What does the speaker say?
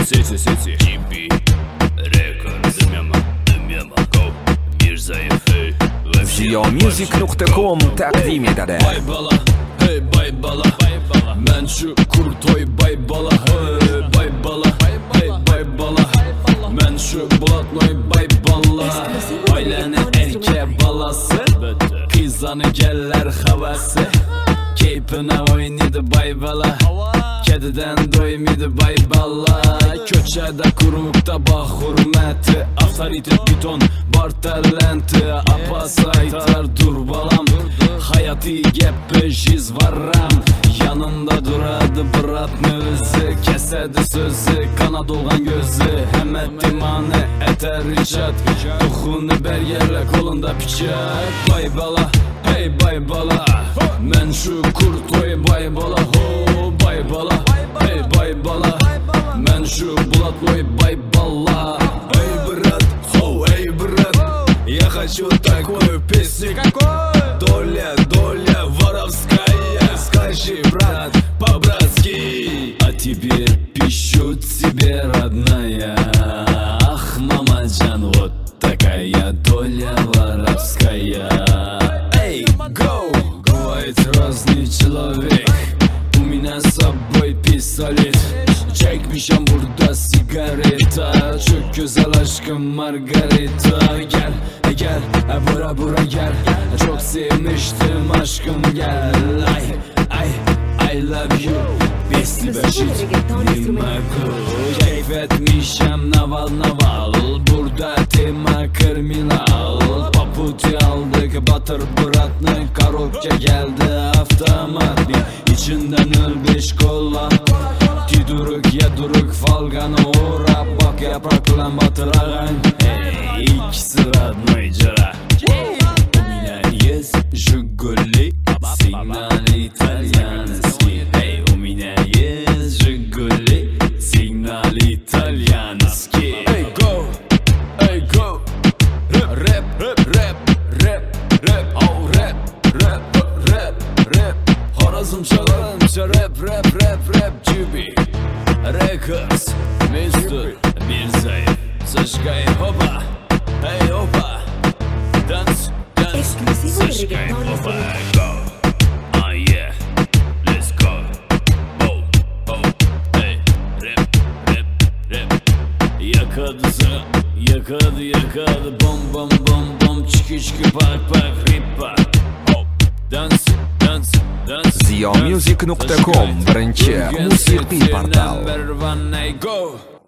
Sesi GB Records Dümyama Go Mirzayev Ziyamusic.com takdim etadi. Bay bala, hey bay bala, men şu kurtoy bay bala, hey bay bala, hey bay bala, men şu bulatnoy bay bala. Ailenin erke balası, kızanı geller havası, keyfine oynadı bay bala, kediden doymadı bay bala. Köçede kurukta bah hürmeti, avtoritet beton bar talenti, apasaytar dur balam, hayatı gepe jiz varram. Yanında duradı bıratma özü, kesedi sözü, kana dolgan gözü, hem ettimane eter ricat, dokunu bergerle kolunda piçak. Bay bala, hey bay bala, men şu kurtoy bay bala, ho bay bala, hey bay bala, men şu bulatnoy bay bala. Эй, брат, хоу, эй, брат, я хочу такую песню. Доля, доля воровская, скажи, брат, по-братски. А теперь пишу тебе, родная, ах, мамаджан, вот такая доля воровская. Эй, go! Бывает разный человек, у меня с собой пистолет. Çekmişem burada sigareta, çok güzel aşkım Margarita. Gel, gel, bura gel, çok sevmiştim aşkım gel. I love you, besti beşit, nimakul. Keyfetmişem naval, burada tema kriminal. Paputi aldık, batır bırattık, karokça geldi avtomat. İçinden ölmüş kolla, duruk ya duruk falganı uğra, bak yaprakla batırağın. Ey, ikisi родной jara. У меня есть Жигули, сигнал итальянский. Эй, у меня есть Жигули, сигнал итальянский. Эй, go, эй, go. Рэп, рэп, рэп, рэп, рэп, oh рэп, рэп, рэп, рэп. Horazım çalarımca rap, rap, rap, rap gibi. Records, Mr. Mirzayev, Zажигай, hopa, hey hopa, dance, dance, Zажигай, hopa, go, ah yeah, let's go, oh, oh, hey, rap, rap, rap, yakadı, bom, bom, bom, bom, çiki, pak, ripa, oh, dance, dance, dance. Ziyamusic.com birinchi musiqiy portal. Number one, go.